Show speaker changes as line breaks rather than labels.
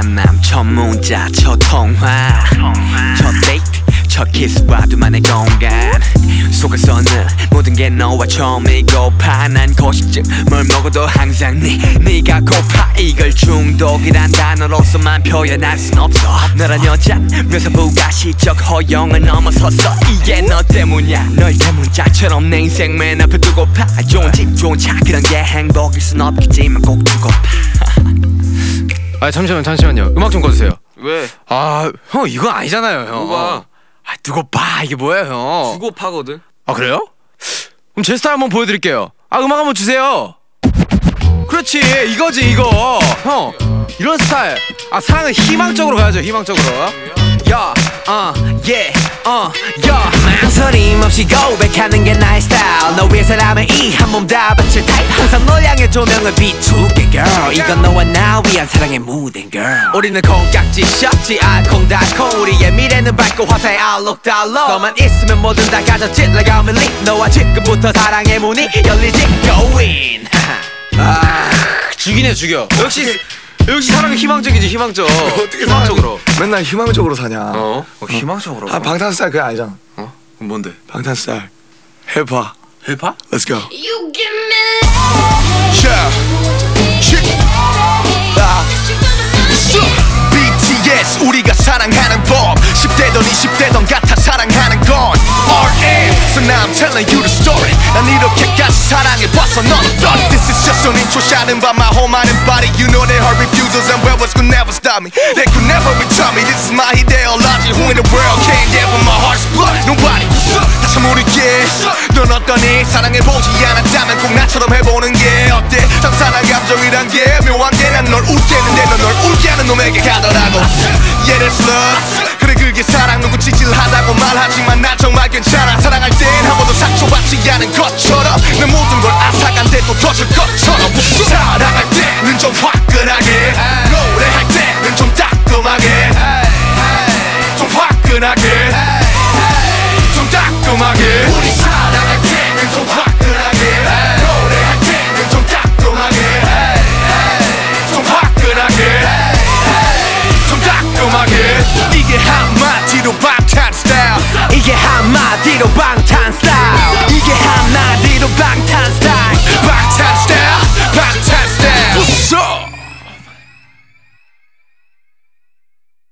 만남 첫 문자 첫 통화 첫 데이트 첫 키스와 둘만의 공간 속에서는 모든 게 너와 처음이고파 난 고식증 뭘 먹어도 항상 네가 고파 이걸 중독이란 단어로서만 표현할 순 없어 너란 여잔 묘사부가 시적 허용을 넘어섰어 이게 너 때문이야 널 때문자처럼 내 인생 맨 앞에 두고파 좋은 집 좋은 차 그런 게 행복일 순 없겠지만 꼭 두고파
아 잠시만요 음악 좀 꺼주세요.
왜?
아 형 이거 아니잖아요 형.
뭐가?
아 두고 봐 이게 뭐예요 형.
두고 파거든.
아 그래요? 그럼 제 스타일 한번 보여드릴게요. 아 음악 한번 주세요. 그렇지 이거지 이거 형 이런 스타일. 아 사랑은 희망적으로 가야죠 희망적으로. 야
망설임 없이 고백하는 게 나의 스타일 너 위해서라면 이 한 몸 다 바칠 타입 항상 널 향해 조명을 비추게 girl 이건 너와 나 위한 사랑의 무대인 girl 우리는 콩깍지 셔지 알콩달콩 우리의 미래는 밝고 화사의 outlook 달러 너만 있으면 뭐든 다 가졌지 like I'm elite 너와 지금부터 사랑의 문이 열리지 go in
죽이네 죽여. 역시 사랑은 희망적이지 희망적.
어떻게
희망적으로.
맨날 희망적으로 사냐.
희망적으로.
아 방탄스타일 그거 알잖아.
그럼 뭔데?
방탄스타일 힙합.
힙합?
Let's go.
You give me life.
BTS 우리가 사랑하는 법 10대던 20대던 같아 사랑하는 건 RM So now I'm telling you the story 난 이렇게까지 사랑해봤어 넌 어떤 This is just an intro shot by my whole mind and body You know they heard refusals and rebels could never stop me They could never return me This is my ideology Who in the world can't get with my heart's blood Nobody 다시 모르게 넌 어떠니 사랑해보지 않았다면 꼭 나처럼 해보는 게 어때 장사랑 감정이란 게 묘한 게 난 널 웃게 했는데 넌 널 울게 하는 놈에게 가더라고 Yeah that's love 그래 그게 사랑 누구 찌질하다고 말하지만 난 정말 괜찮아 사랑할 땐 한 번도 상처받지 않은 것처럼 내 모든 걸 앗아간데 또 터질 것처럼 사랑할 때는 좀 화끈하게 노래할 때는 좀 따끔하게 좀 화끈하게 좀 따끔하게